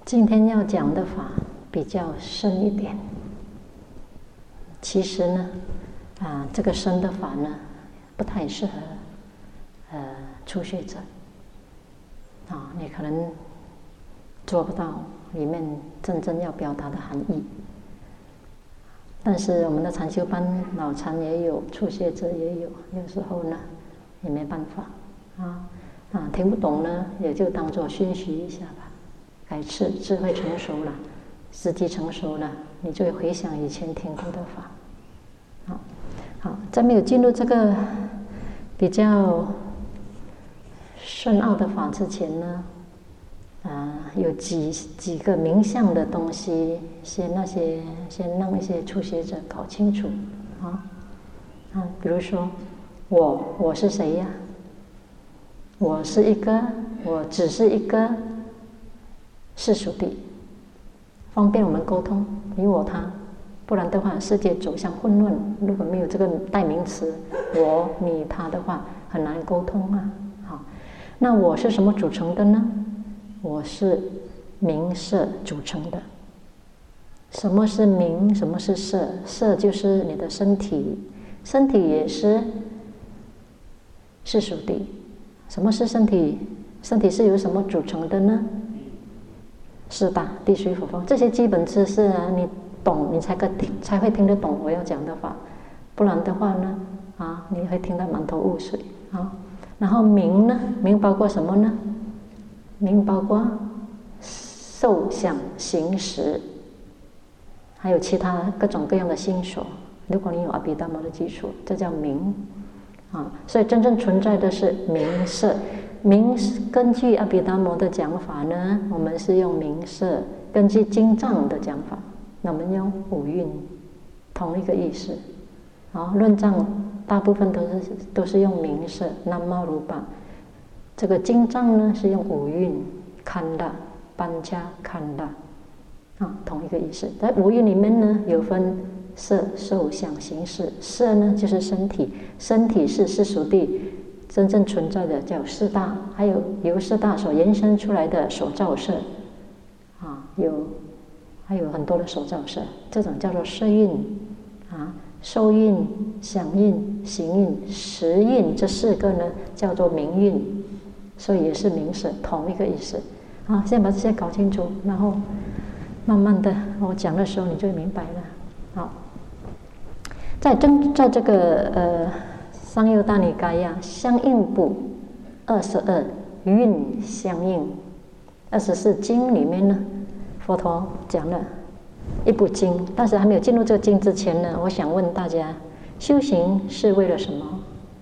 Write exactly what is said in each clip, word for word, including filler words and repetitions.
今天要讲的法比较深一点。其实呢，啊，这个深的法呢，不太适合呃初学者。啊，你可能做不到里面真正要表达的含义。但是我们的禅修班脑禅也有，初学者也有，有时候呢也没办法啊啊，听不懂呢，也就当作熏习一下吧。改次智慧成熟了，时机成熟了，你就会回想以前听过的法。好，好，在没有进入这个比较深奥的法之前呢，啊，有几几个名相的东西，先那些先让一些初学者搞清楚啊啊，比如说我我是谁呀？我是一个，我只是一个世俗谛，方便我们沟通你我他，不然的话世界走向混乱。如果没有这个代名词我你他的话，很难沟通啊。好，那我是什么组成的呢？我是名色组成的。什么是名？什么是色？色就是你的身体，身体也是世俗谛。什么是身体？身体是由什么组成的呢？四大地水火风，这些基本知识啊，你懂，你才可听，才会听得懂我要讲的法。不然的话呢，啊，你会听得满头雾水啊。然后名呢？名包括什么呢？名包括受想行识，还有其他各种各样的心所。如果你有阿毗达摩的基础，这叫名啊。所以真正存在的是名色。名根据阿毗达摩的讲法呢，我们是用名色；根据经藏的讲法，那我们用五蕴，同一个意思。啊，论藏大部分都是都是用名色，南无如巴。这个经藏呢是用五蕴，堪达、班加、堪达，啊，同一个意思。在五蕴里面呢，有分色、受、想、行、识。色呢就是身体，身体是世俗谛。真正存在的叫四大，还有由四大所延伸出来的所造色，啊，有还有很多的所造色，这种叫做色蕴，啊，受蕴、想蕴、行蕴、识蕴，这四个呢叫做名蕴，所以也是名色，同一个意思。啊，先把这些搞清楚，然后慢慢的我讲的时候你就明白了。好，在真在这个呃。上优大尼嘎呀，相应部二十二蕴相应，二十四经里面呢，佛陀讲了一部经，但是还没有进入这个经之前呢，我想问大家，修行是为了什么？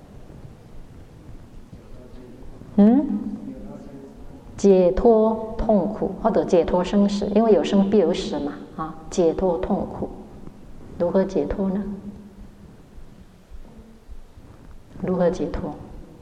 嗯，解脱痛苦或者解脱生死，因为有生必有死嘛，啊，解脱痛苦，如何解脱呢？如何解脱？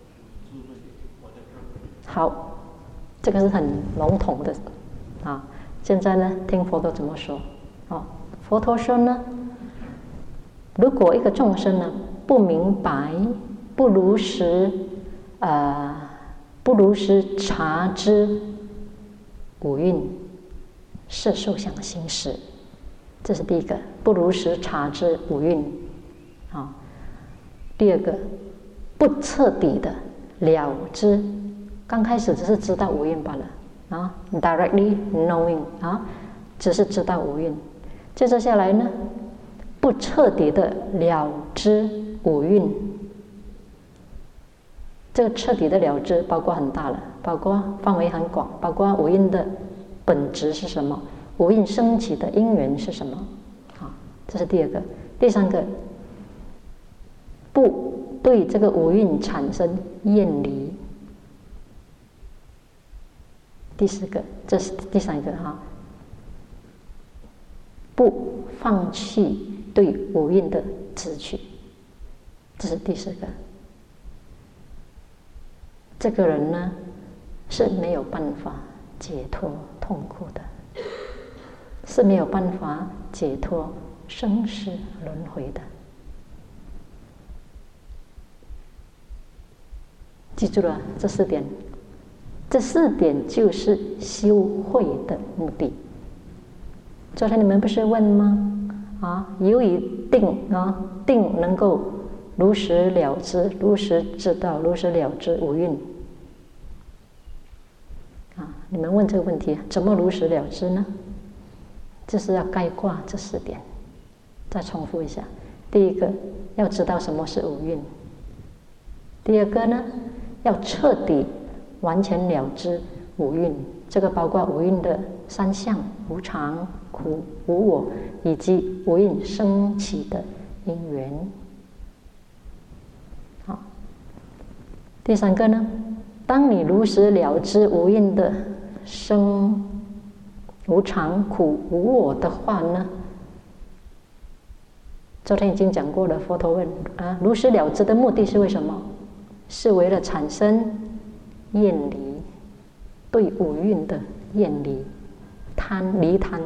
好，这个是很笼统的啊。现在呢，听佛陀怎么说啊？佛陀说呢，如果一个众生呢不明白、不如实呃不如实察知五蕴色受想行识，这是第一个，不如实察知五蕴啊。第二个，不彻底的了知，刚开始只是知道五蕴罢了啊 ，directly knowing 啊，只是知道五蕴。接着下来呢，不彻底的了知五蕴，这个彻底的了知包括很大了，包括范围很广，包括五蕴的本质是什么，五蕴升起的因缘是什么啊？这是第二个。第三个，不对这个五蕴产生厌离。第四个，这是第三个哈，不放弃对五蕴的执取，这是第四个。这个人呢是没有办法解脱痛苦的，是没有办法解脱生死轮回的。记住了这四点这四点就是修慧的目的。昨天你们不是问吗？啊，由于定啊，定能够如实了知，如实知道，如实了知五蕴。啊，你们问这个问题，怎么如实了知呢？就是要概括这四点。再重复一下：第一个，要知道什么是五蕴；第二个呢，要彻底完全了知五蕴，这个包括五蕴的三相：无常、苦、无我，以及五蕴升起的因缘。好，第三个呢，当你如实了知五蕴的生、无常、苦、无我的话呢，昨天已经讲过了。佛陀问啊，如实了知的目的是为什么？是为了产生厌离，对五蕴的厌离，贪离贪。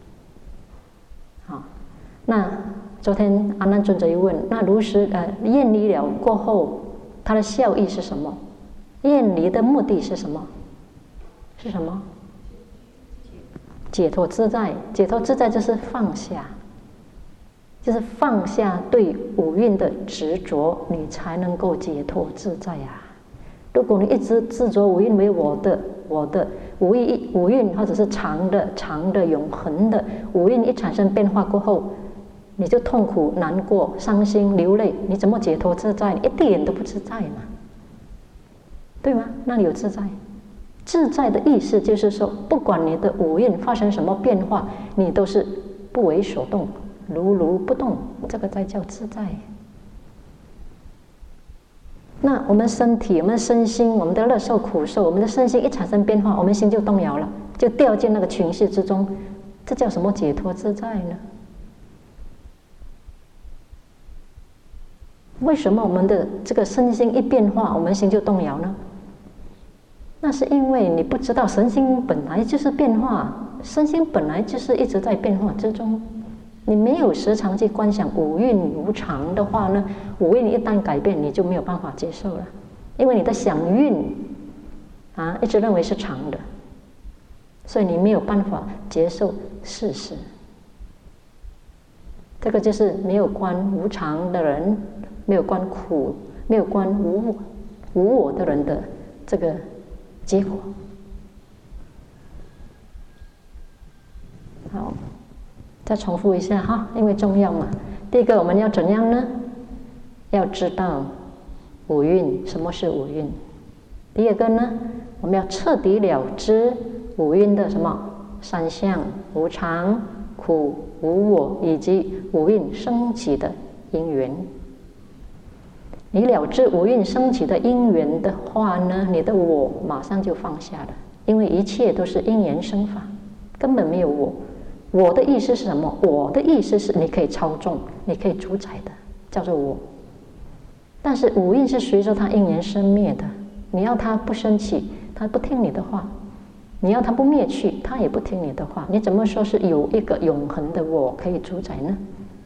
好，那昨天阿难尊者又问，那如实呃厌离了过后，它的效益是什么？厌离的目的是什么？是什么？解脱自在。解脱自在就是放下，就是放下对五蕴的执着，你才能够解脱自在啊。如果你一直执着五蕴为我的、我的五蕴，五蕴或者是常的、常的、永恒的五蕴一产生变化过后，你就痛苦、难过、伤心、流泪，你怎么解脱自在？你一点都不自在嘛，对吗？那里有自在？自在的意思就是说，不管你的五蕴发生什么变化，你都是不为所动，如如不动，这个才叫自在。那我们身体、我们身心、我们的乐受苦受，我们的身心一产生变化，我们心就动摇了，就掉进那个情绪之中，这叫什么解脱自在呢？为什么我们的这个身心一变化，我们心就动摇呢？那是因为你不知道身心本来就是变化，身心本来就是一直在变化之中。你没有时常去观想五蕴无常的话呢，五蕴一旦改变，你就没有办法接受了，因为你的想蕴啊一直认为是常的，所以你没有办法接受事实。这个就是没有观无常的人，没有观苦，没有观无无我的人的这个结果。好，再重复一下哈，因为重要嘛。第一个，我们要怎样呢？要知道五蕴，什么是五蕴。第二个呢，我们要彻底了知五蕴的什么三相：无常、苦、无我，以及五蕴升起的因缘。你了知五蕴升起的因缘的话呢，你的我马上就放下了，因为一切都是因缘生法，根本没有我。我的意思是什么？我的意思是你可以操纵，你可以主宰的，叫做我。但是五蕴是随着它因缘生灭的，你要它不升起，它不听你的话；你要它不灭去，它也不听你的话。你怎么说是有一个永恒的我可以主宰呢？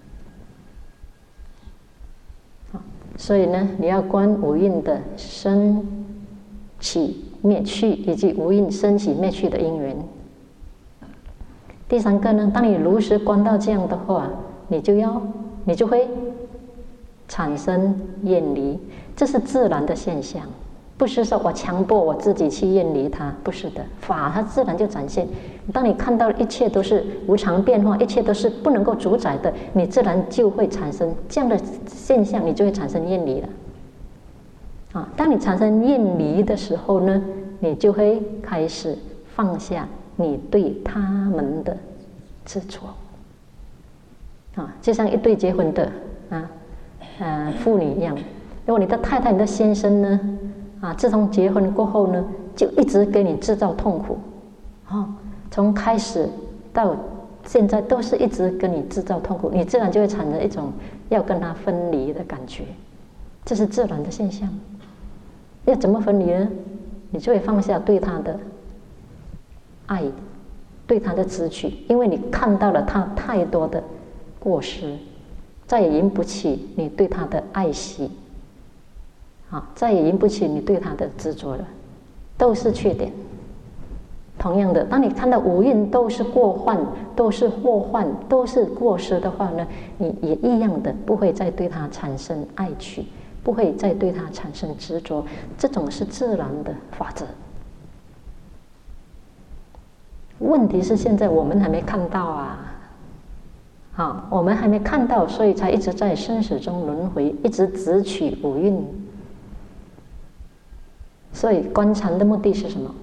所以呢，你要观五蕴的生起灭去，以及无因升起灭去的因缘。第三个呢，当你如实观到这样的话，你就要你就会产生厌离，这是自然的现象，不是说我强迫我自己去厌离它，不是的，法它自然就展现。当你看到一切都是无常变化，一切都是不能够主宰的，你自然就会产生这样的现象，你就会产生厌离了。啊，当你产生厌离的时候呢，你就会开始放下你对他们的执着。啊，就像一对结婚的啊呃妇女一样，如果你的太太、你的先生呢，啊，自从结婚过后呢，就一直给你制造痛苦，啊，从开始到现在都是一直跟你制造痛苦，你自然就会产生一种要跟他分离的感觉，这是自然的现象。要怎么分离呢？你就会放下对他的爱，对他的执取，因为你看到了他太多的过失，再也引不起你对他的爱惜，啊，再也引不起你对他的执着了。 都是缺点。同样的，当你看到五蕴都是过患、都是祸患、都是过失的话呢，你也一样的不会再对它产生爱取，不会再对它产生执着，这种是自然的法则。问题是现在我们还没看到啊，好，我们还没看到，所以才一直在生死中轮回，一直执取五蕴。所以观禅的目的是什么？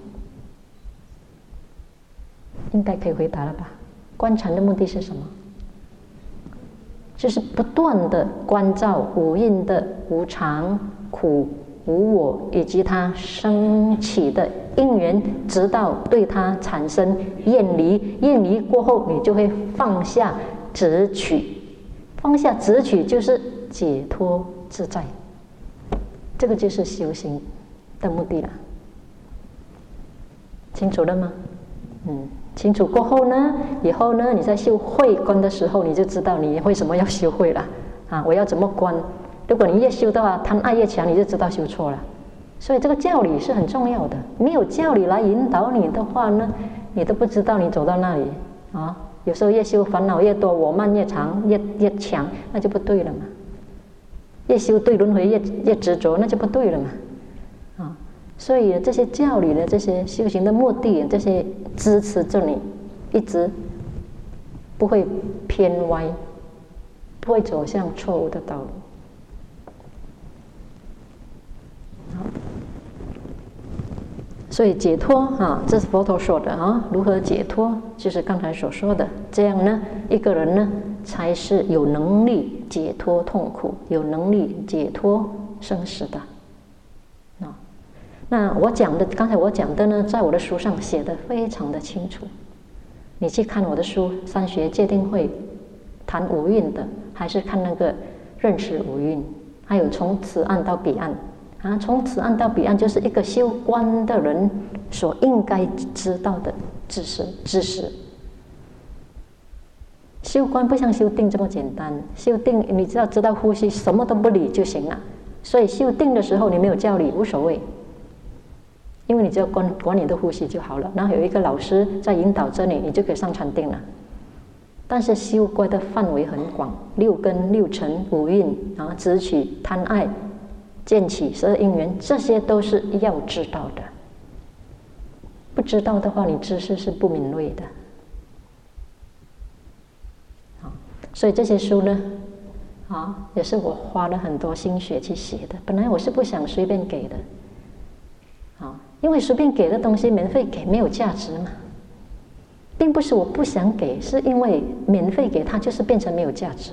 应该可以回答了吧？观禅的目的是什么？就是不断的关照五蕴的无常、苦、无我，以及它升起的因缘，直到对它产生厌离。厌离过后，你就会放下执取，放下执取就是解脱自在。这个就是修行的目的了。清楚了吗？嗯。清楚过后呢，以后呢，你在修慧观的时候，你就知道你为什么要修慧了啊！我要怎么观？如果你越修的话，贪爱越强，你就知道修错了。所以这个教理是很重要的。没有教理来引导你的话呢，你都不知道你走到那里啊。有时候越修烦恼越多，我慢越长，越越强，那就不对了嘛。越修对轮回越越执着，那就不对了嘛。啊。所以这些教理的这些修行的目的，这些支持着你一直不会偏歪，不会走向错误的道路。好，所以解脱啊，这是佛陀说的啊，如何解脱，就是刚才所说的，这样呢，一个人呢才是有能力解脱痛苦，有能力解脱生死的。那我讲的，刚才我讲的呢，在我的书上写的非常的清楚。你去看我的书《三学戒定慧》，谈五蕴的，还是看那个认识五蕴，还有从此岸到彼岸啊，从此岸到彼岸就是一个修观的人所应该知道的知识。知识。修观不像修定这么简单，修定你只要知道呼吸，什么都不理就行了。所以修定的时候，你没有教理无所谓。因为你只要管管你的呼吸就好了，然后有一个老师在引导着你，你就可以上禅定了。但是修观的范围很广，六根、六尘、五蕴，然后执取、贪爱、见起、十二因缘，这些都是要知道的。不知道的话，你知识是不敏锐的。好，所以这些书呢，啊，也是我花了很多心血去写的。本来我是不想随便给的。啊，因为随便给的东西免费给没有价值嘛，并不是我不想给，是因为免费给它就是变成没有价值。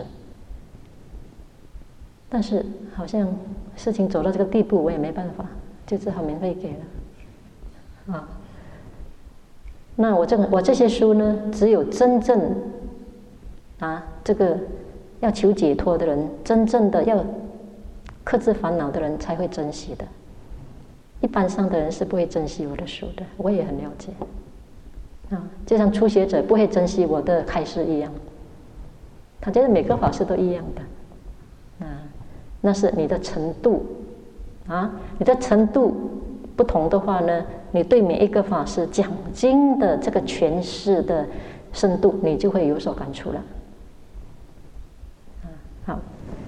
但是好像事情走到这个地步，我也没办法，就只好免费给了。啊，那我这个我这些书呢，只有真正啊这个要求解脱的人，真正的要克制烦恼的人才会珍惜的。一般上的人是不会珍惜我的书的，我也很了解。啊，就像初学者不会珍惜我的开示一样，他觉得每个法师都一样的。啊，那是你的程度，啊，你的程度不同的话呢，你对每一个法师讲经的这个诠释的深度，你就会有所感触了。啊，好。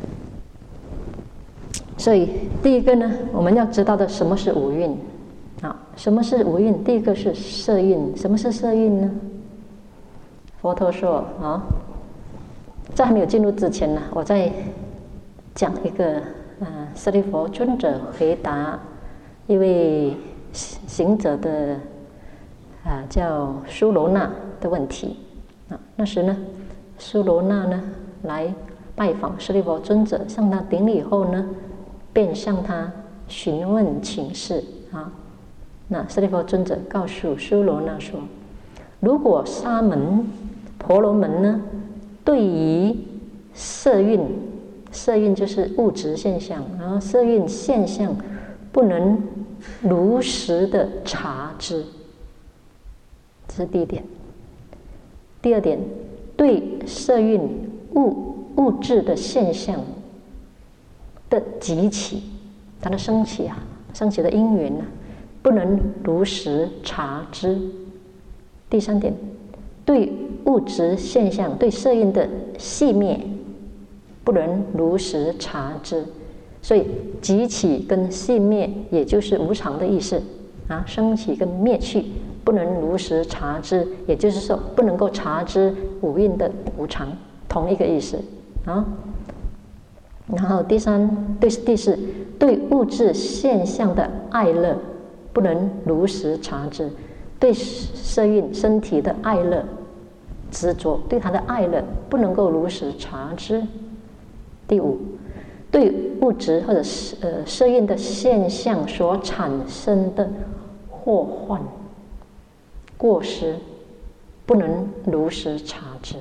所以第一个呢，我们要知道的什么是五蕴啊？什么是五蕴？第一个是色蕴。什么是色蕴呢？佛陀说啊，在还没有进入之前呢，我在讲一个呃，舍利弗尊者回答一位行者的啊、呃、叫苏罗那的问题啊。那时呢，苏罗那呢来拜访舍利弗尊者，向他顶礼以后呢，便向他询问请示啊。那舍利弗尊者告诉苏罗那说，如果沙门、婆罗门呢，对于色蕴，色蕴就是物质现象，然后色蕴现象不能如实的察知，这是第一点。第二点，对色蕴物物质的现象的集起，它的升起啊，升起的因缘啊， 不能如实察知。第三点，对物质现象、对色蕴的细灭，不能如实察知。所以集起跟细灭，也就是无常的意思啊，升起跟灭去，不能如实察知，也就是说不能够察知五蕴的无常，同一个意思啊。然后第三，对第四，对物质现象的爱乐，不能如实察知。对色蕴身体的爱乐执着，对它的爱乐不能够如实察知。第五，对物质或者是呃色蕴的现象所产生的祸患、过失，不能如实察知。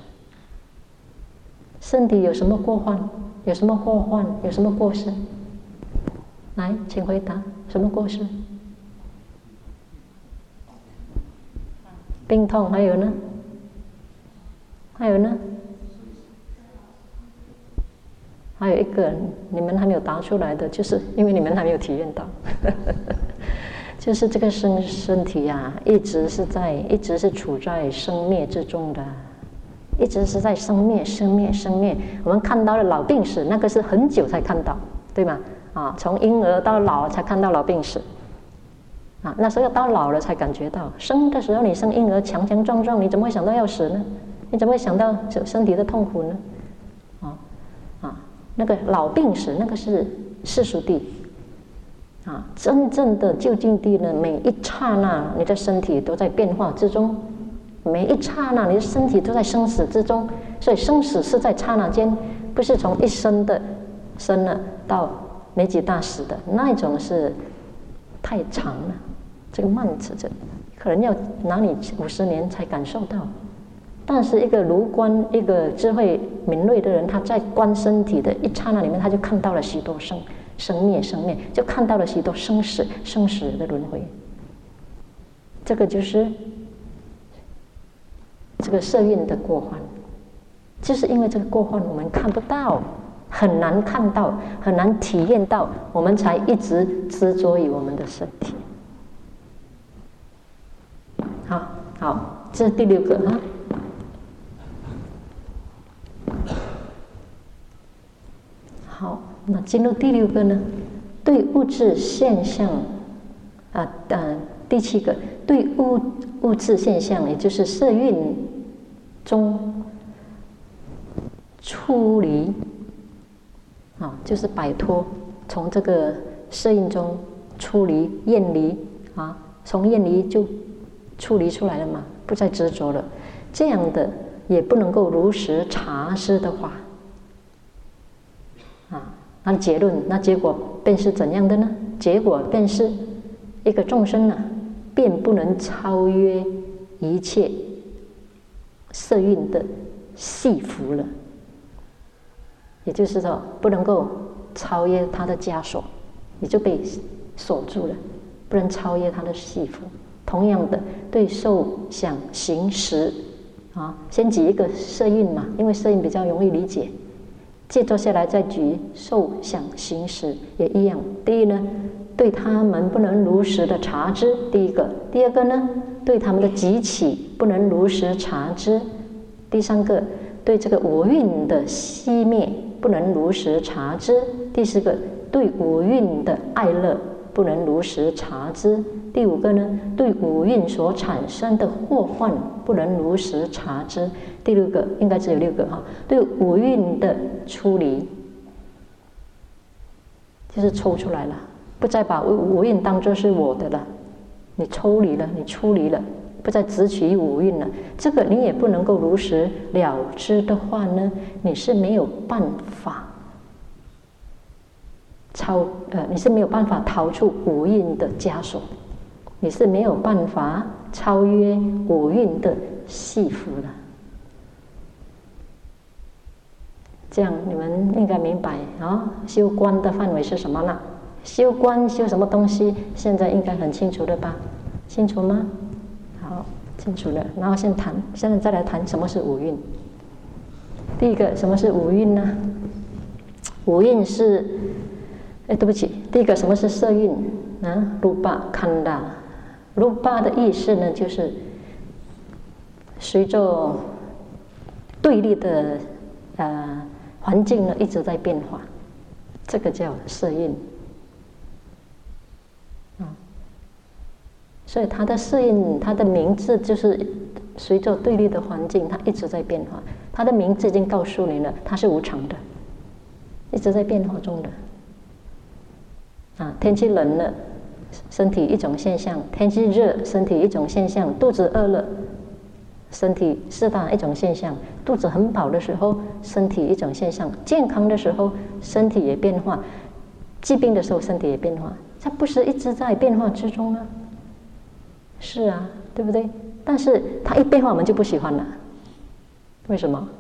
身体有什么过患？有什么祸患？有什么过失？来，请回答，什么过失？病痛，还有呢？还有呢？还有一个你们还没有答出来的，就是因为你们还没有体验到，就是这个身身体呀、啊，一直是在，一直是处在生灭之中的。一直是在生灭、生灭、生灭。我们看到了老病死，那个是很久才看到，对吗？啊，从婴儿到老才看到老病死，啊，那时候到老了才感觉到。生的时候你生婴儿强强壮壮，你怎么会想到要死呢？你怎么会想到身体的痛苦呢？啊啊，那个老病死，那个是世俗谛。啊，真正的究竟谛呢，每一刹那你的身体都在变化之中。每一刹那，你的身体都在生死之中，所以生死是在刹那间，不是从一生的生了到没几大死的那一种，是太长了。这个慢子，这可能要拿你五十年才感受到。但是一个如观、一个智慧敏锐的人，他在观身体的一刹那里面，他就看到了许多生生灭、生灭，就看到了许多生死、生死的轮回。这个就是这个色蕴的过患，就是因为这个过患我们看不到，很难看到，很难体验到，我们才一直执着于我们的身体。好，好，这是第六个啊。好，那进入第六个呢？对物质现象啊，呃，第七个，对物物质现象，也就是色蕴中出离啊，就是摆脱，从这个色蕴中出离、厌离啊，从厌离就出离出来了嘛，不再执着了。这样的也不能够如实察知的话，啊，那结论，那结果便是怎样的呢？结果便是一个众生啊，便不能超越一切色蕴的系缚了，也就是说，不能够超越他的枷锁，你就被锁住了，不能超越他的系缚。同样的，对受想行识啊，先举一个色蕴嘛，因为色蕴比较容易理解。接着下来再举受想行识也一样。第一呢，对他们不能如实的察知，第一个；第二个呢，对他们的集起不能如实察知；第三个，对这个五蕴的熄灭不能如实察知；第四个，对五蕴的爱乐不能如实察知；第五个呢，对五蕴所产生的祸患不能如实察知；第六个，应该只有六个哈，对五蕴的出离，就是抽出来了，不再把五蕴当作是我的了，你抽离了，你出离了，不再执取五蕴了。这个你也不能够如实了知的话呢，你是没有办法超呃，你是没有办法逃出五蕴的枷锁，你是没有办法超越五蕴的系缚的。这样你们应该明白啊，修观的范围是什么呢？修观修什么东西？现在应该很清楚了吧？清楚吗？好，清楚了。然后先谈，现在再来谈什么是五蕴。第一个，什么是五蕴呢？五蕴是，哎，对不起，第一个什么是色蕴？ 啊，รูปะ คันดา รูปะ的意思呢，就是随着对立的呃环境呢一直在变化，这个叫色蕴。啊，所以它的色蕴，它的名字就是随着对立的环境，它一直在变化。它的名字已经告诉你了，它是无常的，一直在变化中的。啊，天气冷了，身体一种现象；天气热，身体一种现象；肚子饿了，身体四大一种现象；肚子很饱的时候，身体一种现象；健康的时候，身体也变化；疾病的时候，身体也变化。它不是一直在变化之中吗？是啊，对不对？但是它一变化，我们就不喜欢了。为什么？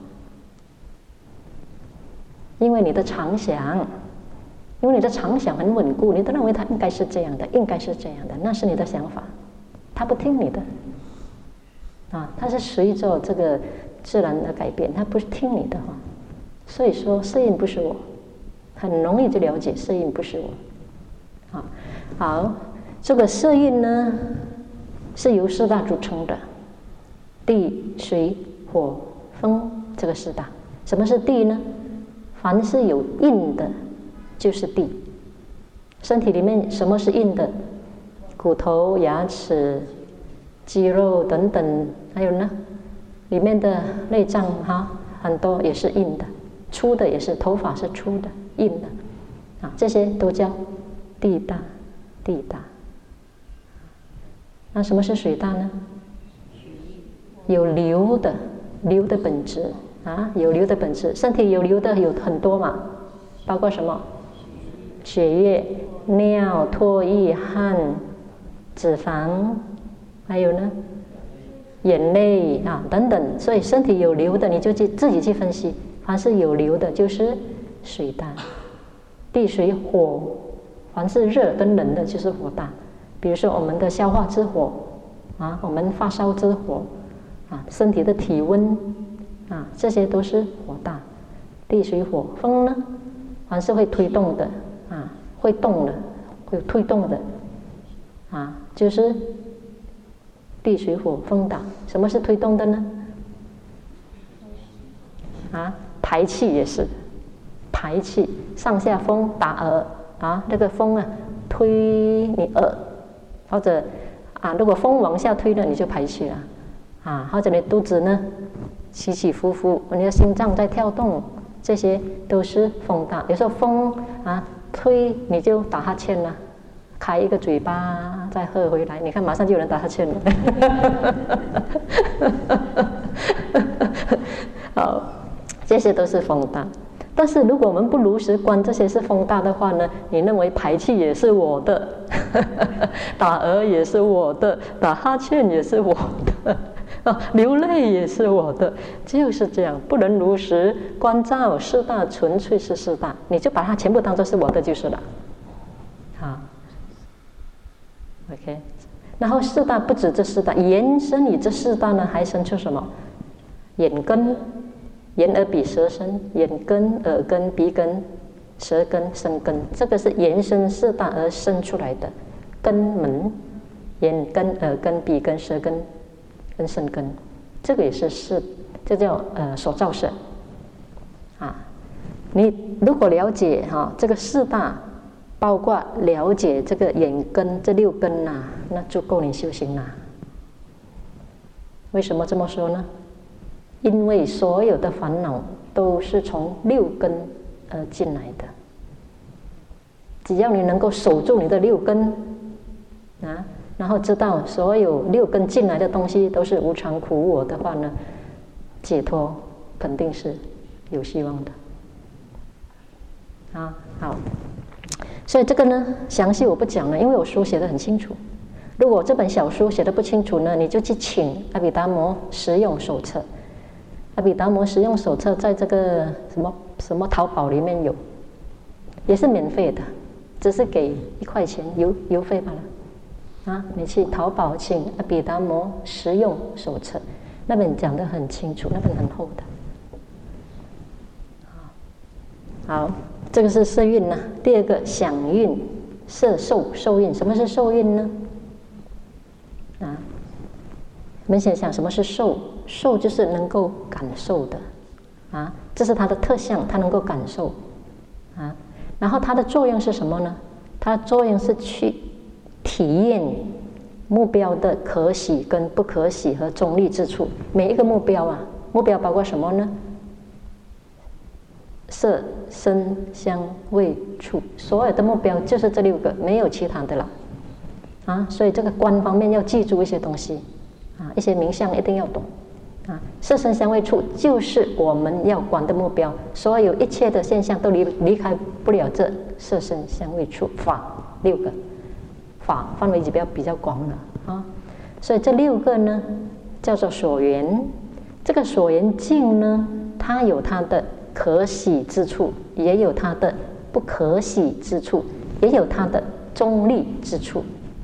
因为你的常想。因为你的常想很稳固，你都认为它应该是这样的，应该是这样的，那是你的想法，它不听你的，啊，它是随着这个自然的改变，它不是听你的话。所以说，色蕴不是我，很容易就了解色蕴不是我。啊，好，这个色蕴呢是由四大组成的，地、水、火、风，这个四大。什么是地呢？凡是有印的就是地。身体里面什么是硬的？骨头、牙齿、肌肉等等，还有呢，里面的内脏哈，很多也是硬的，粗的也是，头发是粗的、硬的，啊，这些都叫地大，地大。那什么是水大呢？有流的，流的本质啊，有流的本质，身体有流的有很多嘛，包括什么？血液、尿、唾液、汗、脂肪，还有呢，眼泪啊等等。所以身体有流的，你就去自己去分析，凡是有流的，就是水大。地、水、火，凡是热跟冷的，就是火大。比如说我们的消化之火啊，我们发烧之火啊，身体的体温啊，这些都是火大。地、水、火。风呢，凡是会推动的。啊，会动的，会推动的，啊，就是地水火风大。什么是推动的呢？啊，排气也是，排气，上下风打耳啊，那个风啊推你耳，或者啊，如果风往下推了，你就排气了，啊，或者你肚子呢起起伏伏，你的心脏在跳动，这些都是风大。有时候风啊。推你就打哈欠了，开一个嘴巴再喝回来，你看马上就有人打哈欠了。好，这些都是风大。但是如果我们不如实观这些是风大的话呢，你认为排气也是我的，打嗝也是我的，打哈欠也是我的。啊，流泪也是我的，就是这样，不能如实关照四大，纯粹是四大，你就把它全部当作是我的就是了。好 ，OK。然后四大不止这四大，延伸于这四大呢，还生出什么？眼根、眼耳鼻舌身，眼根、耳根、鼻根、舌根、身根，这个是延伸四大而生出来的根门，眼根、耳根、鼻根、舌根。跟身根，这个也是是，这叫呃所造色啊。你如果了解哈、啊、这个四大，包括了解这个眼根这六根呐、啊，那足够你修行啦。为什么这么说呢？因为所有的烦恼都是从六根而进来的。只要你能够守住你的六根啊。然后知道所有六根进来的东西都是无常苦无我的话呢，解脱肯定是有希望的。啊，好，所以这个呢，详细我不讲了，因为我书写得很清楚。如果这本小书写得不清楚呢，你就去请阿毗达摩实用手册。阿毗达摩实用手册在这个什么什么淘宝里面有，也是免费的，只是给一块钱邮邮费罢了。啊，你去淘宝请阿毗达摩实用手册，那本讲得很清楚，那本很厚的。好，这个是色蕴呢。第二个想蕴， 色受受印。什么是受印呢？啊，我们想想什么是受？受就是能够感受的啊，这是它的特相，它能够感受啊。然后它的作用是什么呢？它的作用是去体验目标的可喜跟不可喜和中立之处。每一个目标啊，目标包括什么呢？色、声、香、味、触，所有的目标就是这六个，没有其他的了啊。所以这个观方面要记住一些东西啊，一些名相一定要懂啊。色、声、香、味、触就是我们要观的目标，所有一切的现象都离离开不了这色、声、香、味、触法六个。法范围比较比较广了啊，所以这六个呢叫做所缘。这个所缘境呢，它有它的可喜之处，也有它的不可喜之处，也有它的中立之处。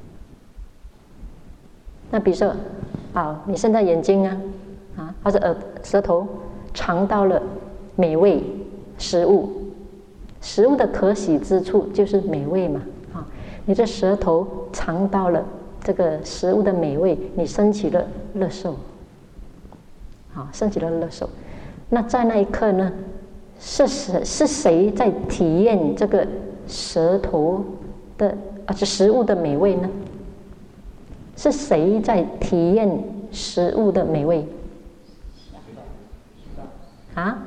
那比如说，啊，你现在眼睛啊，啊，或者耳、舌头尝到了美味食物，食物的可喜之处就是美味嘛。你的舌头尝到了这个食物的美味，你升起了乐受，好，升起了乐受。那在那一刻呢，是谁是谁在体验这个舌头的啊，这食物的美味呢？是谁在体验食物的美味？啊？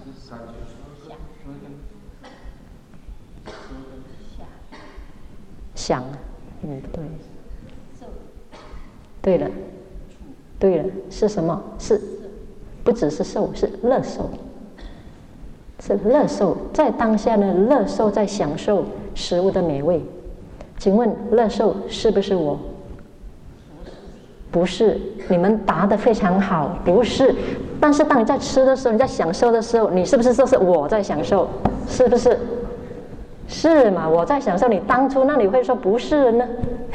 想，嗯，对，对了，对了，是什么？是，不只是受，是乐受，是乐受，在当下呢，乐受在享受食物的美味。请问，乐受是不是我？不是，你们答得非常好，不是。但是当你在吃的时候，你在享受的时候，你是不是说是我在享受？是不是？是嘛？我在享受，你当初那你会说不是呢？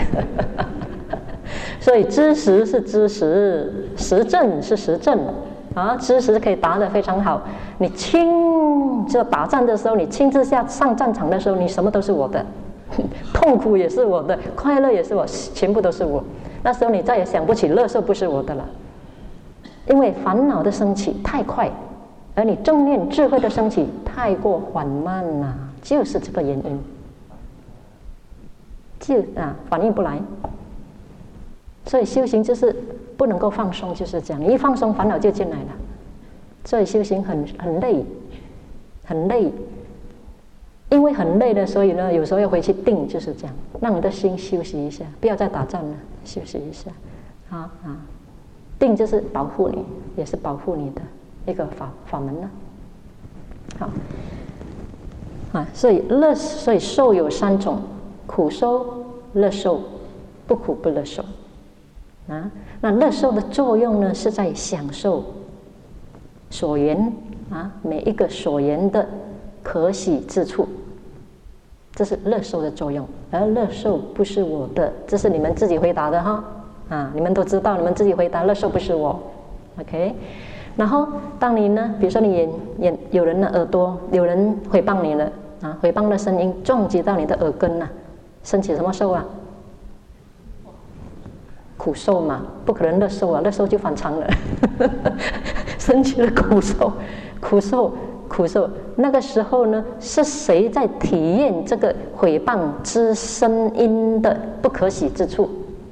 所以知识是知识，实证是实证啊。知识可以答得非常好。你亲就打仗的时候，你亲自下上战场的时候，你什么都是我的，痛苦也是我的，快乐也是我，全部都是我。那时候你再也想不起乐受不是我的了，因为烦恼的升起太快，而你正念智慧的升起太过缓慢了。就是这个原因，就啊反应不来，所以修行就是不能够放松，就是这样。一放松，烦恼就进来了。所以修行很很累，很累，因为很累了，所以呢，有时候要回去定，就是这样，让你的心休息一下，不要再打仗了，休息一下，啊啊，定就是保护你，也是保护你的一个法法门了。好。啊，所以乐，所以受有三种：苦受、乐受、不苦不乐受。啊，那乐受的作用呢，是在享受所缘啊，每一个所缘的可喜之处，这是乐受的作用。而乐受不是我的，这是你们自己回答的哈。啊，你们都知道，你们自己回答，乐受不是我。OK。然后，当你呢，比如说你眼眼有人的耳朵，有人诽谤你了啊，诽谤的声音撞击到你的耳根呐、啊，升起什么受啊？苦受嘛，不可能乐受啊，乐受就反常了，升起了苦受，苦受，苦受。那个时候呢，是谁在体验这个诽谤之声音的不可喜之处？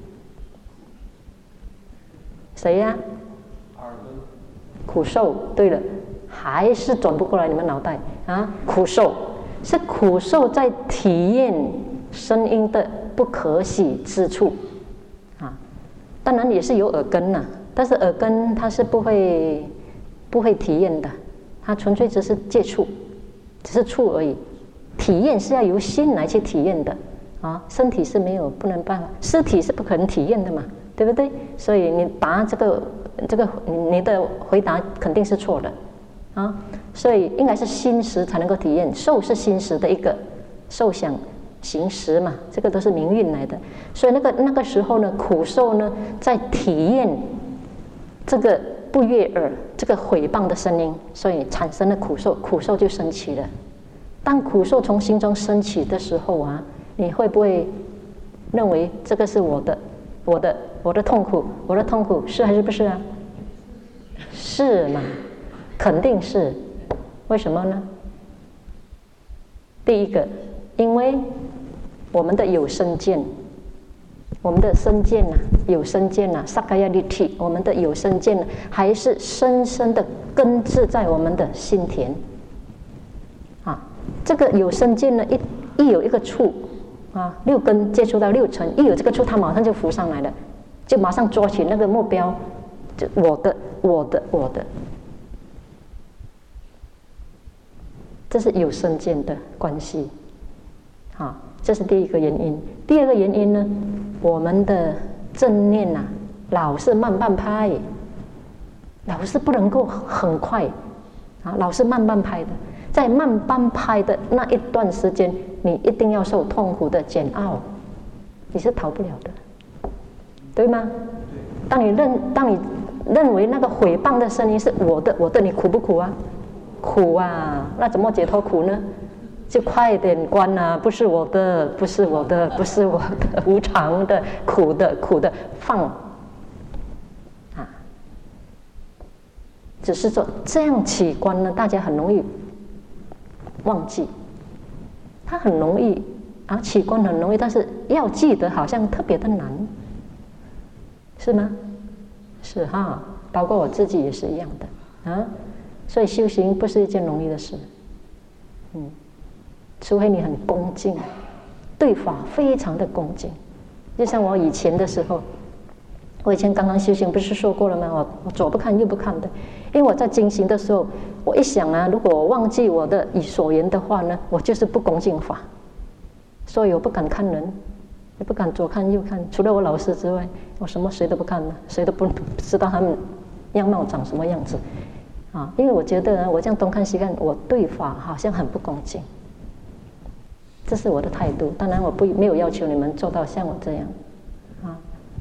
谁呀、啊？苦受。对了，还是转不过来你们脑袋啊！苦受是苦受在体验声音的不可喜之处啊，当然也是有耳根呐、啊，但是耳根它是不会不会体验的，它纯粹只是接触，只是触而已。体验是要由心来去体验的啊，身体是没有不能办法，尸体是不可能体验的嘛，对不对？所以你答这个这个你的回答肯定是错的啊，所以应该是心识才能够体验，受是心识的一个受想行识嘛，这个都是名运来的。所以那个那个时候呢，苦受呢在体验这个不悦耳、这个诽谤的声音，所以产生了苦受，苦受就升起了。当苦受从心中升起的时候啊， 你会不会认为这个是我的我的我的痛苦，我的痛苦是还是不是啊？是嘛，肯定是。为什么呢？第一个，因为我们的有生见，我们的身见呐、啊，有生见呐、啊，萨卡亚利体，我们的有生见呢、啊，还是深深的根植在我们的心田。啊，这个有生见呢，一一有一个触，啊，六根接触到六尘，一有这个触，它马上就浮上来了，就马上抓起那个目标，就我的，我的，我的。这是有生见的关系，啊，这是第一个原因。第二个原因呢，我们的正念呐、啊，老是慢半拍，老是不能够很快，啊，老是慢半拍的。在慢半拍的那一段时间，你一定要受痛苦的煎熬，你是逃不了的，对吗？当你认当你认为那个诽谤的声音是我的，我的，你苦不苦啊？苦啊，那怎么解脱苦呢？就快点关啊！不是我的，不是我的，不是我的，无常的，苦的，苦的，放啊！只是说这样起观呢，大家很容易忘记，它很容易啊，起观很容易，但是要记得好像特别的难，是吗？是哈，包括我自己也是一样的啊。所以修行不是一件容易的事，嗯，除非你很恭敬，对法非常的恭敬。就像我以前的时候，我以前刚刚修行不是说过了吗？我我左不看右不看的，因为我在精行的时候，我一想啊，如果我忘记我的以所言的话呢，我就是不恭敬法，所以我不敢看人，也不敢左看右看，除了我老师之外，我什么谁都不看的，谁都不知道他们样貌长什么样子。啊，因为我觉得我这样东看西看，我对法好像很不恭敬，这是我的态度。当然，我不没有要求你们做到像我这样，啊，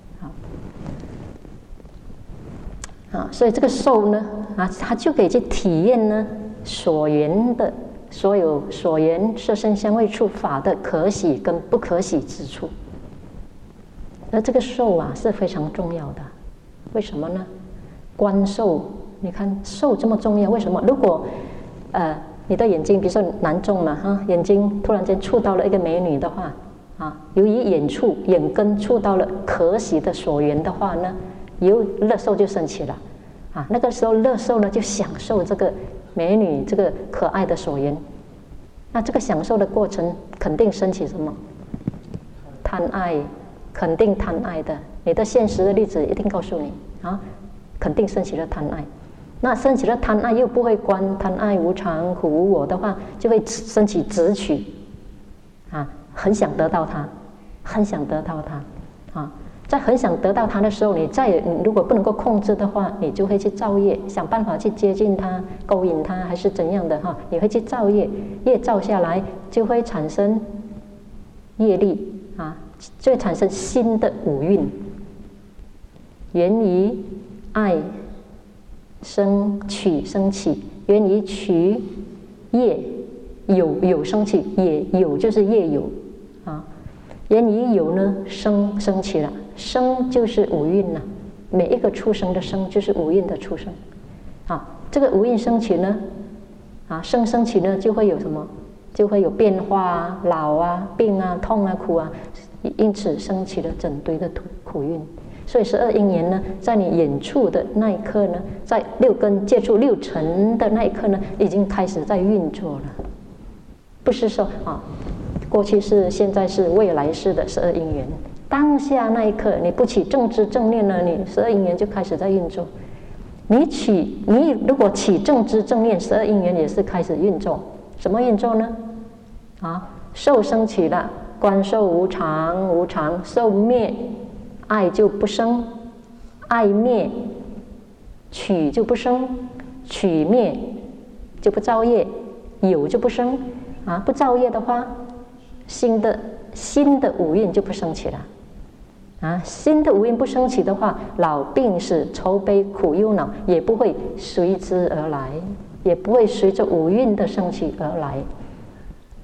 好，啊，所以这个受呢，啊，他就可以去体验呢所缘的所有所缘色声香味触法的可喜跟不可喜之处。而这个受啊是非常重要的，为什么呢？观受。你看受这么重要，为什么？如果呃你的眼睛，比如说男众嘛哈，眼睛突然间触到了一个美女的话啊，由于眼触眼根触到了可喜的所缘的话呢，由乐受就升起了啊。那个时候乐受呢就享受这个美女这个可爱的所缘，那这个享受的过程肯定升起什么？贪爱，肯定贪爱的。你的现实的例子一定告诉你啊，肯定升起了贪爱。那升起了贪爱又不会观贪爱无常苦无我的话，就会升起执取啊，很想得到它，很想得到它啊。在很想得到它的时候，你再你如果不能够控制的话，你就会去造业，想办法去接近它，勾引它，还是怎样的哈？你会去造业，业造下来就会产生业力啊，就会产生新的五蕴，源于爱。生取生起，源于取业有有生起，也有就是业有啊。源于有呢，生生起了，生就是五蕴呐、啊，每一个出生的生就是五蕴的出生啊。这个五蕴生起呢，啊生生起呢就会有什么？就会有变化啊，老啊，病啊，痛啊，苦啊，因此生起了整堆的苦苦蕴。所以十二因缘呢，在你眼触的那一刻呢，在六根接触六尘的那一刻呢，已经开始在运作了。不是说啊，过去是、现在是、未来是的十二因缘。当下那一刻，你不起正知正念呢，你十二因缘就开始在运作。你起，你如果起正知正念，十二因缘也是开始运作。什么运作呢？啊，受生起了，观受无常，无常受灭。爱就不生，爱灭，取就不生，取灭就不造业，有就不生啊！不造业的话，新的新的五蕴就不生起了啊！新的五蕴不生起的话，老病死愁悲苦忧恼也不会随之而来，也不会随着五蕴的升起而来。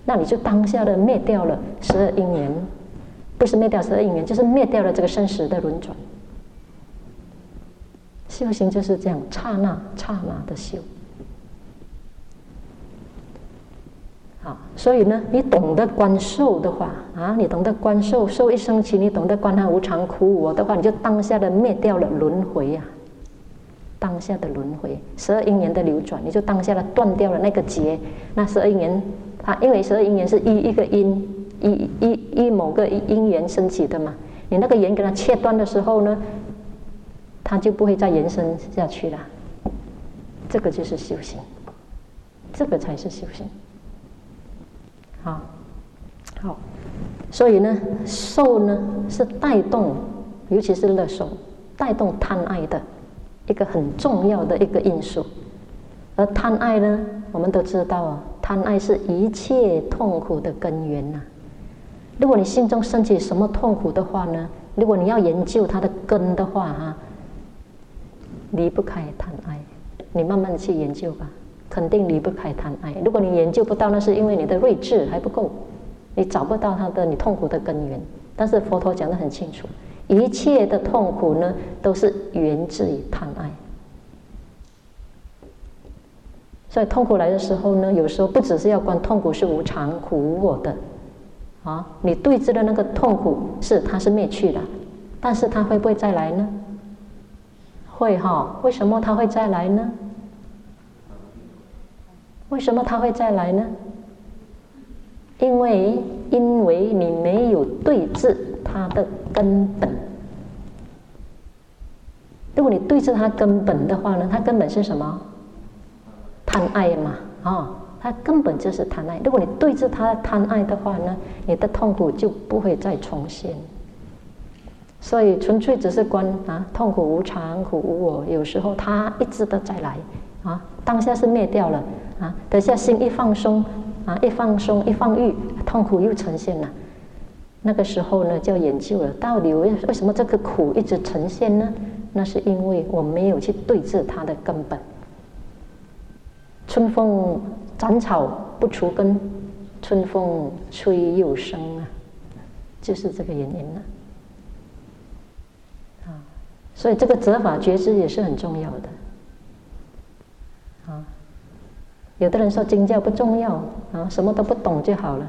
那你就当下的灭掉了十二因缘，不是灭掉十二因缘，就是灭掉了这个生死的轮转。修行就是这样，刹那刹那的修。啊，所以呢，你懂得观受的话啊，你懂得观受，受一生起，你懂得观它无常苦无我的话，你就当下的灭掉了轮回呀、啊，当下的轮回，十二因缘的流转，你就当下的断掉了那个结。那十二因缘，它因为十二因缘是依一个因，依依依某个因缘升起的嘛，你那个缘给它切断的时候呢，它就不会再延伸下去了。这个就是修行，这个才是修行。好，好，所以呢，受呢是带动，尤其是乐受，带动贪爱的一个很重要的一个因素。而贪爱呢，我们都知道啊，贪爱是一切痛苦的根源呐、啊。如果你心中升起什么痛苦的话呢，如果你要研究它的根的话哈、啊，离不开贪爱。你慢慢的去研究吧。肯定离不开贪爱。如果你研究不到，那是因为你的睿智还不够，你找不到它的你痛苦的根源。但是佛陀讲得很清楚，一切的痛苦呢，都是源自于贪爱。所以痛苦来的时候呢，有时候不只是要观痛苦是无常、苦无我的啊，你对峙的那个痛苦是它是灭去的，但是它会不会再来呢？会哈，为什么它会再来呢？为什么它会再来呢？因为因为你没有对治它的根本。如果你对治它根本的话呢，它根本是什么？贪爱嘛，啊、哦，它根本就是贪爱。如果你对治它的贪爱的话呢，你的痛苦就不会再重现。所以纯粹只是观啊，痛苦无常、苦无我，有时候它一直的再来啊，当下是灭掉了。啊，等下心一放松，啊，一放松一放逸，痛苦又呈现了。那个时候呢，就要研究了，到底为为什么这个苦一直呈现呢？那是因为我没有去对治它的根本。春风斩草不除根，春风吹又生啊，就是这个原因了。啊，所以这个责法觉知也是很重要的。啊。有的人说经教不重要啊，什么都不懂就好了。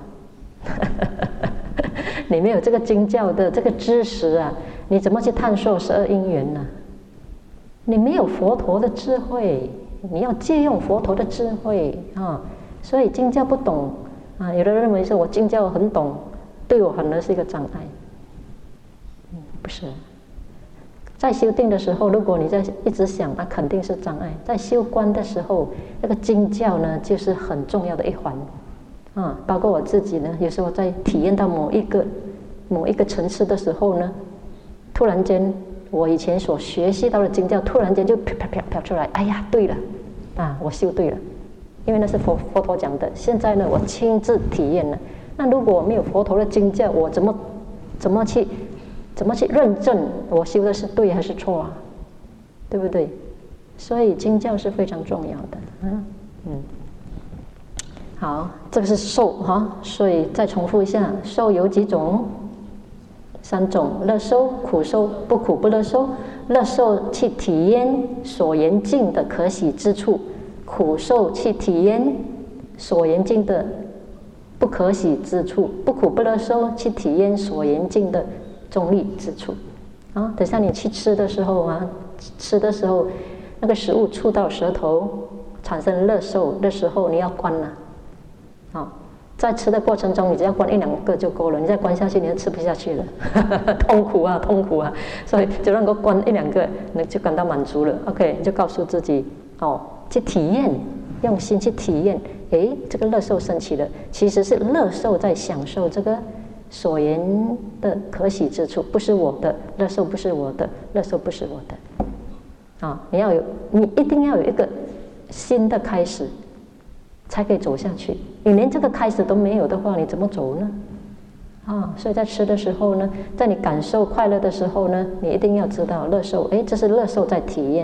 你没有这个经教的这个知识啊，你怎么去探索十二因缘呢？你没有佛陀的智慧，你要借用佛陀的智慧啊。所以经教不懂啊，有的人认为说我经教很懂，对我反而是一个障碍。嗯，不是。在修定的时候，如果你在一直想，那肯定是障碍。在修观的时候，那个经教呢，就是很重要的一环啊。包括我自己呢，有时候在体验到某一个某一个层次的时候呢，突然间，我以前所学习到的经教，突然间就飘飘飘飘出来，哎呀，对了，啊，我修对了，因为那是佛佛陀讲的。现在呢，我亲自体验了。那如果我没有佛陀的经教，我怎么怎么去？怎么去认证我修的是对还是错啊？对不对？所以经教是非常重要的。嗯嗯，好，这个是受哈，所以再重复一下，受有几种？三种：乐受、苦受、不苦不乐受。乐受去体验所缘境的可喜之处，苦受去体验所缘境的不可喜之处，不苦不乐受去体验所缘境的中立之处啊，等下你去吃的时候啊，吃的时候那个食物触到舌头产生乐受的时候，你要关了啊。在吃的过程中，你只要关一两个就够了，你再关下去，你就吃不下去了，痛苦啊，痛苦啊！所以就能够关一两个，你就感到满足了。OK， 你就告诉自己哦，去体验，用心去体验。诶，这个乐受升起了，其实是乐受在享受这个所缘的可喜之处，不是我的乐受，不是我的乐受，不是我的。啊，你要有，你一定要有一个新的开始，才可以走下去。你连这个开始都没有的话，你怎么走呢？啊，所以在吃的时候呢，在你感受快乐的时候呢，你一定要知道乐受，哎，这是乐受在体验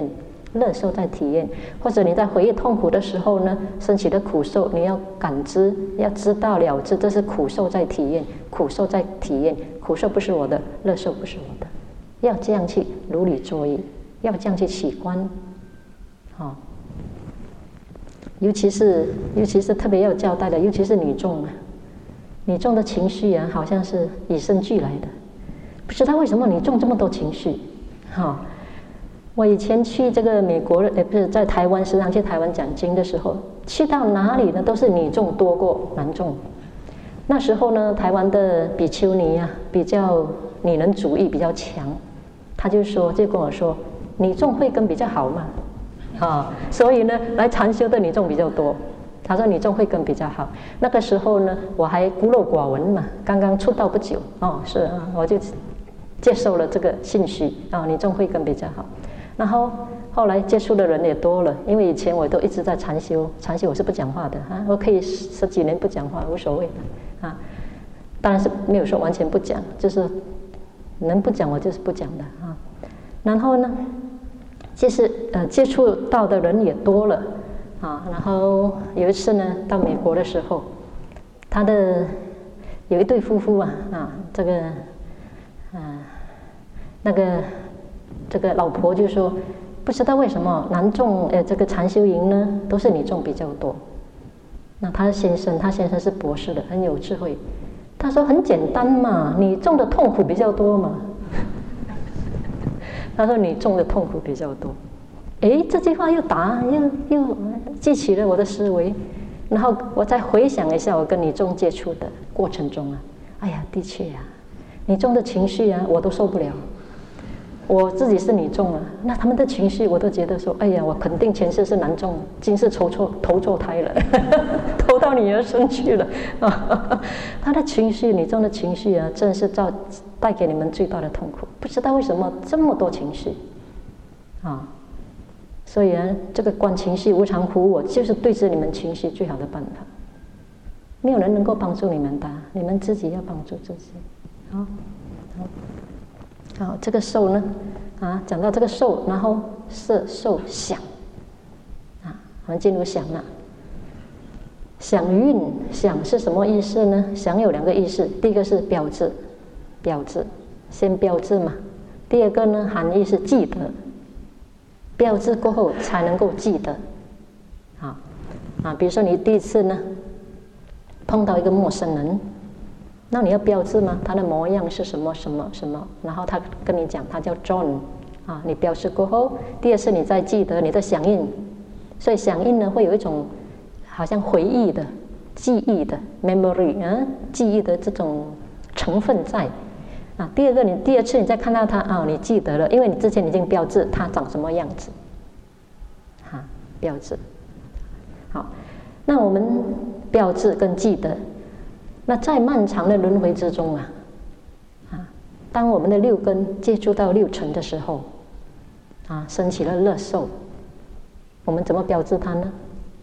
乐受在体验，或者你在回忆痛苦的时候呢，升起的苦受，你要感知，要知道了知，这是苦受在体验，苦受在体验，苦受不是我的，乐受不是我的，要这样去如理作意，要这样去起观，哦，尤其是尤其是特别要交代的，尤其是女众啊，女众的情绪啊，好像是与生俱来的，不知道为什么女众这么多情绪，哈、哦。我以前去这个美国，呃，不是在台湾，时常去台湾讲经的时候，去到哪里呢，都是女众多过男众。那时候呢，台湾的比丘尼啊，比较女人主义比较强，他就说，就跟我说，女众慧根比较好嘛，啊，所以呢，来禅修的女众比较多。他说女众慧根比较好。那个时候呢，我还孤陋寡闻嘛，刚刚出道不久，哦，是啊，我就接受了这个信息啊，女众慧根比较好。然后后来接触的人也多了，因为以前我都一直在禅修，禅修我是不讲话的啊，我可以十几年不讲话无所谓的啊，当然是没有说完全不讲，就是能不讲我就是不讲的啊。然后呢，就是呃接触到的人也多了啊。然后有一次呢，到美国的时候，他的有一对夫妇啊啊，这个啊那个。这个老婆就说，不知道为什么男众呃这个禅修营呢都是女众比较多。那他的先生，他先生是博士的，很有智慧。他说很简单嘛，女众的痛苦比较多嘛。他说女众的痛苦比较多。诶，这句话又打又又激起了我的思维。然后我再回想一下我跟女众接触的过程中啊，哎呀，的确啊，女众的情绪啊，我都受不了。我自己是女众啊，那他们的情绪我都觉得说，哎呀，我肯定前世是男众，今世投错投错胎了，投到女儿身去了。他的情绪，女众的情绪啊，真是造带给你们最大的痛苦。不知道为什么这么多情绪啊，所以啊，这个观情绪无常苦我，就是对治你们情绪最好的办法。没有人能够帮助你们的，你们自己要帮助自己。好，好。好，这个受呢，啊，讲到这个受，然后色受想，啊，我们进入想了。想蕴，想是什么意思呢？想有两个意思，第一个是标志，标志，先标志嘛。第二个呢，含义是记得，标志过后才能够记得。啊啊，比如说你第一次呢碰到一个陌生人。那你要标志吗？他的模样是什么什么什么？然后他跟你讲，他叫 John 啊。你标示过后，第二次你再记得你的响应，所以响应呢会有一种好像回忆的、记忆的 memory 啊，记忆的这种成分在啊。第二个，你第二次你再看到他啊，你记得了，因为你之前已经标志他长什么样子，哈、啊，标志。好，那我们标志跟记得。那在漫长的轮回之中啊，啊，当我们的六根接触到六尘的时候，啊，升起了乐受，我们怎么标志它呢？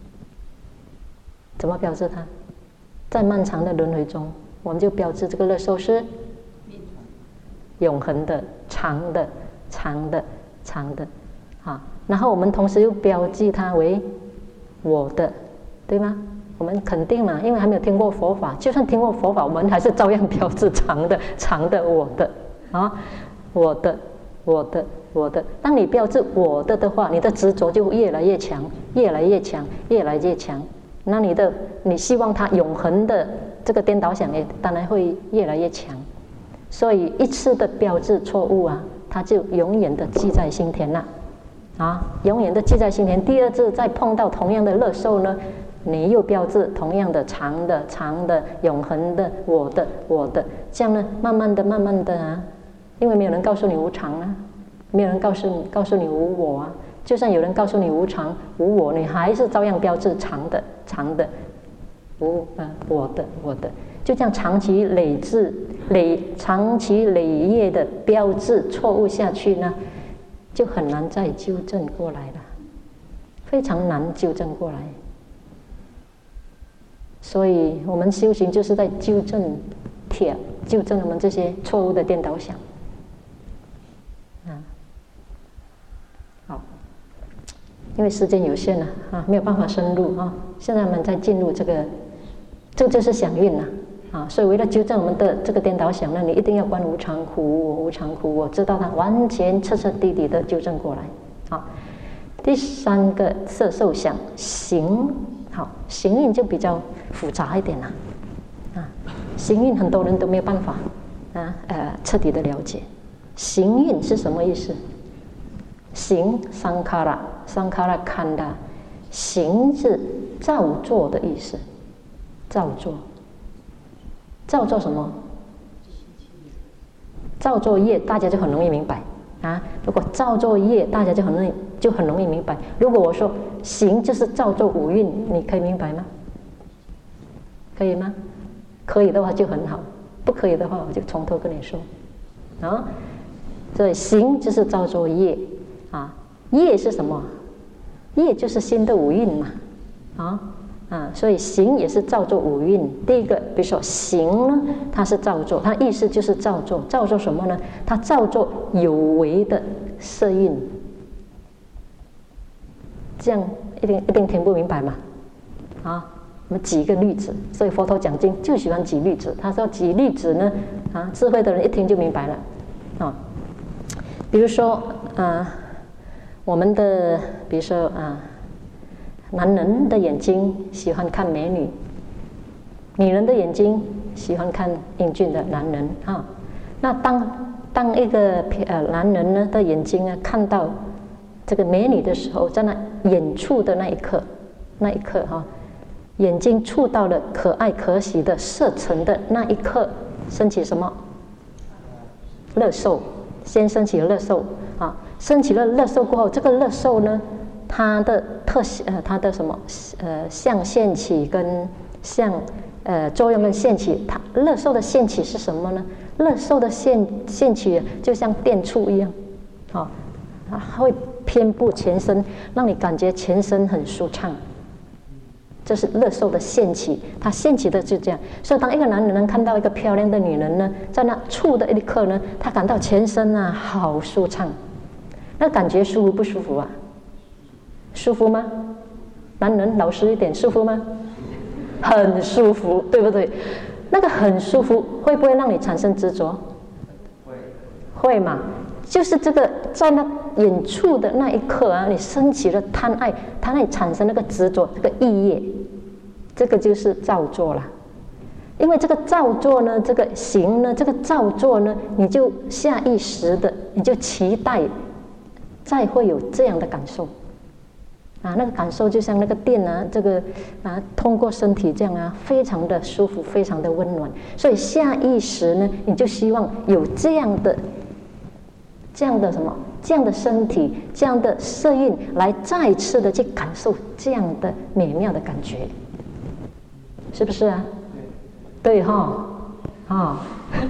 怎么标志它？在漫长的轮回中，我们就标志这个乐受是永恒的、长的、长的、长的，啊，然后我们同时又标记它为我的，对吗？我们肯定嘛，因为还没有听过佛法，就算听过佛法，我们还是照样标志长的、长的我的啊，我的、我的、我的。当你标志我的的话，你的执着就越来越强，越来越强，越来越强。那你的你希望它永恒的这个颠倒想也当然会越来越强。所以一次的标志错误啊，它就永远的记在心田了啊，永远的记在心田。第二次再碰到同样的乐受呢？你又标志同样的长的、长的、永恒的、我的、我的，这样呢，慢慢的、慢慢的啊，因为没有人告诉你无常啊，没有人告诉你告诉你无我啊，就算有人告诉你无常、无我，你还是照样标志长的、长的、无呃我的、我的，就这样长期累制、累长期累月的标志错误下去呢，就很难再纠正过来了，非常难纠正过来。所以我们修行就是在纠正铁纠正我们这些错误的颠倒想啊。好， 因为时间有限了啊，没有办法深入啊。现在我们在进入这个，这个就是响应了啊。所以为了纠正我们的这个颠倒想呢，你一定要观无常苦无无常苦我，知道它完全彻彻底底的纠正过来啊。第三个色受想行，好，行印就比较复杂一点了啊。行印很多人都没有办法啊呃彻底的了解。行印是什么意思？行桑卡拉桑卡拉堪达，行是造作的意思，造作，造作什么？造作业，大家就很容易明白啊。如果造作业，大家就很容易就很容易明白。如果我说行就是造作五蕴，你可以明白吗？可以吗？可以的话就很好，不可以的话我就从头跟你说啊。所以行就是造作业啊，业是什么？业就是心的五蕴嘛，啊啊，所以行也是造作五蕴。第一个，比如说行呢，它是造作，它意思就是造作，造作什么呢？它造作有为的色蕴。这样一定一定听不明白嘛？啊，我们举一个例子，所以佛陀讲经就喜欢举例子。他说举例子呢，啊，智慧的人一听就明白了，啊，比如说啊，我们的比如说啊，男人的眼睛喜欢看美女，女人的眼睛喜欢看英俊的男人啊。那当当一个呃男人呢的眼睛啊看到这个美女的时候，在那眼触的那一刻，那一刻哈、啊，眼睛触到了可爱可喜的色尘的那一刻，升起什么？乐受，先升起乐受啊，升起了乐受过后，这个乐受呢，它的特呃它的什么呃相现起跟相呃作用跟现起，它乐受的现起是什么呢？乐受的现现起就像电触一样，啊，它会遍布全身，让你感觉全身很舒畅。这是乐受的现起，它现起的就这样。所以当一个男人能看到一个漂亮的女人呢，在那触的一刻呢，他感到全身啊好舒畅，那感觉舒服不舒服啊？舒服吗？男人老实一点，舒服吗？很舒服，对不对？那个很舒服，会不会让你产生执着？会，会嘛？就是这个在那眼触的那一刻啊，你升起了贪爱，它让你产生那个执着，这个意业，这个就是造作了。因为这个造作呢，这个行呢，这个造作呢，你就下意识的，你就期待再会有这样的感受啊，那个感受就像那个电啊，这个啊通过身体这样啊，非常的舒服，非常的温暖，所以下意识呢，你就希望有这样的。这样的什么？这样的身体，这样的色蕴，来再次的去感受这样的美妙的感觉，是不是啊？对哈，啊，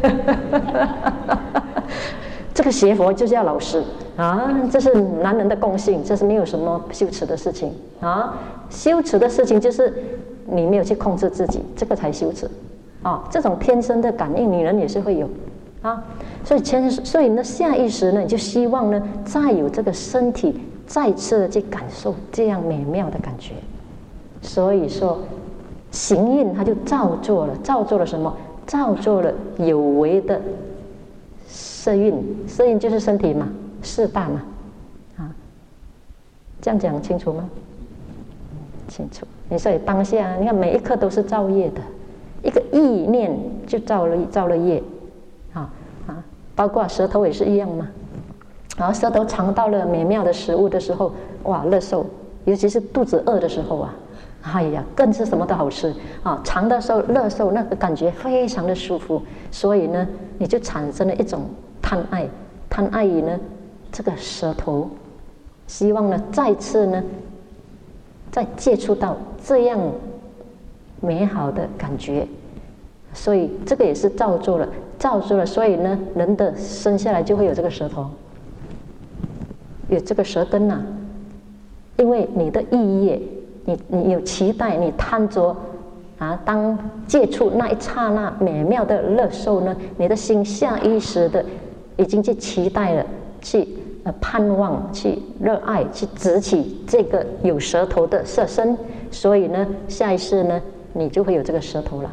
这个学佛就是要老实啊，这是男人的共性，这是没有什么羞耻的事情啊。羞耻的事情就是你没有去控制自己，这个才羞耻啊。这种天生的感应，女人也是会有。啊，所以前所以呢，下意识呢，你就希望呢，再有这个身体再次的去感受这样美妙的感觉。所以说，行印它就造作了，造作了什么？造作了有为的色蕴，色蕴就是身体嘛，四大嘛，啊，这样讲清楚吗？清楚。你所以当下，你看每一刻都是造业的，一个意念就造了造了业。啊啊，包括舌头也是一样嘛。然后舌头尝到了美妙的食物的时候，哇，乐受，尤其是肚子饿的时候啊，哎呀，更是什么都好吃啊。尝的时候乐受，那个感觉非常的舒服，所以呢，你就产生了一种贪爱，贪爱于呢这个舌头，希望呢再次呢再接触到这样美好的感觉。所以这个也是造作了，造作了，所以呢，人的生下来就会有这个舌头，有这个舌根呐、啊。因为你的意业，你你有期待，你贪着啊，当接触那一刹那美妙的乐受呢，你的心下意识的已经去期待了，去呃盼望、去热爱、去执起这个有舌头的色身，所以呢，下一世呢，你就会有这个舌头了。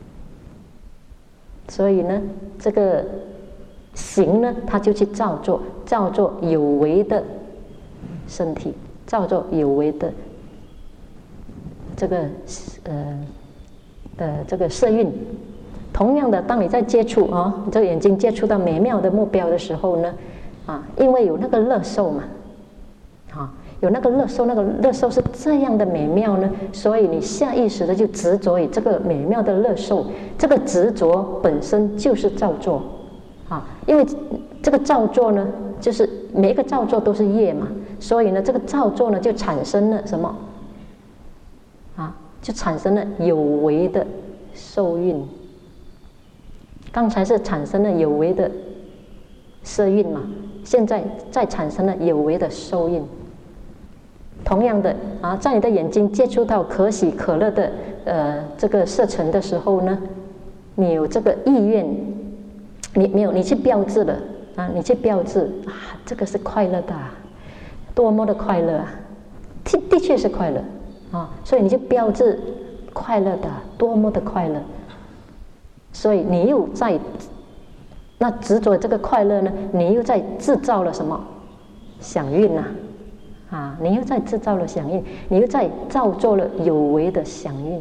所以呢，这个行呢，他就去造作，造作有为的身体，造作有为的这个呃的这个色蕴。同样的，当你在接触啊、哦，这个眼睛接触到美妙的目标的时候呢，啊，因为有那个乐受嘛，啊，有那个乐受，那个乐受是这样的美妙呢，所以你下意识的就执着于这个美妙的乐受，这个执着本身就是造作，啊，因为这个造作呢，就是每一个造作都是业嘛，所以呢，这个造作呢就产生了什么？啊，就产生了有为的受蕴。刚才是产生了有为的色蕴嘛，现在再产生了有为的受蕴。同样的啊，在你的眼睛接触到可喜可乐的呃这个色尘的时候呢，你有这个意愿，你没有，你去标志了啊，你去标志啊，这个是快乐的、啊，多么的快乐啊！的的确是快乐啊，所以你就标志快乐的、啊，多么的快乐。所以你又在那执着这个快乐呢，你又在制造了什么想蕴啊？啊，你又在制造了想蕴，你又在造作了有为的想蕴。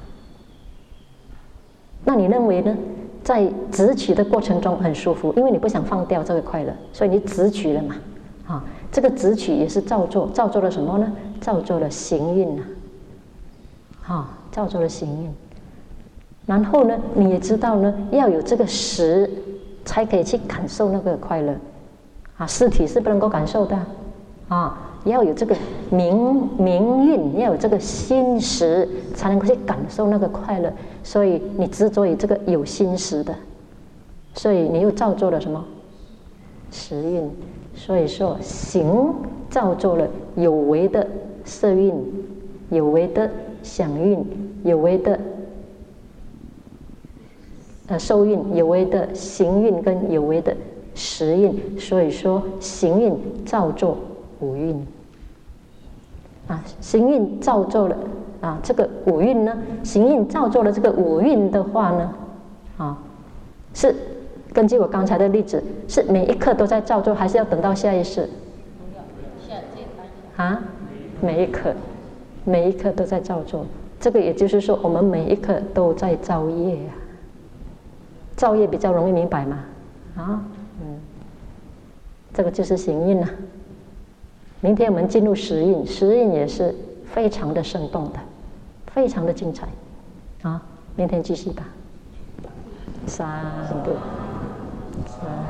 那你认为呢？在执取的过程中很舒服，因为你不想放掉这个快乐，所以你执取了嘛。啊，这个执取也是造作，造作了什么呢？造作了行蕴啊。啊，造作了行蕴。然后呢，你也知道呢，要有这个识，才可以去感受那个快乐，啊，实体是不能够感受的，啊，要有这个明明蕴，要有这个心识，才能够去感受那个快乐。所以你执着于这个有心识的，所以你又造作了什么识蕴？所以说行造作了有为的色蕴，有为的想蕴，有为的。呃，受蕴，有为的行蕴跟有为的识蕴，所以说行蕴造作五蕴啊，行蕴造作了啊，这个五蕴呢，行蕴造作了这个五蕴的话呢，啊，是根据我刚才的例子，是每一刻都在造作，还是要等到下一世？啊，每一刻，每一刻都在造作，这个也就是说，我们每一刻都在造业啊。造业比较容易明白嘛，啊，嗯，这个就是行蕴了。明天我们进入识蕴，识蕴也是非常的生动的，非常的精彩，啊，明天继续吧。三个，三。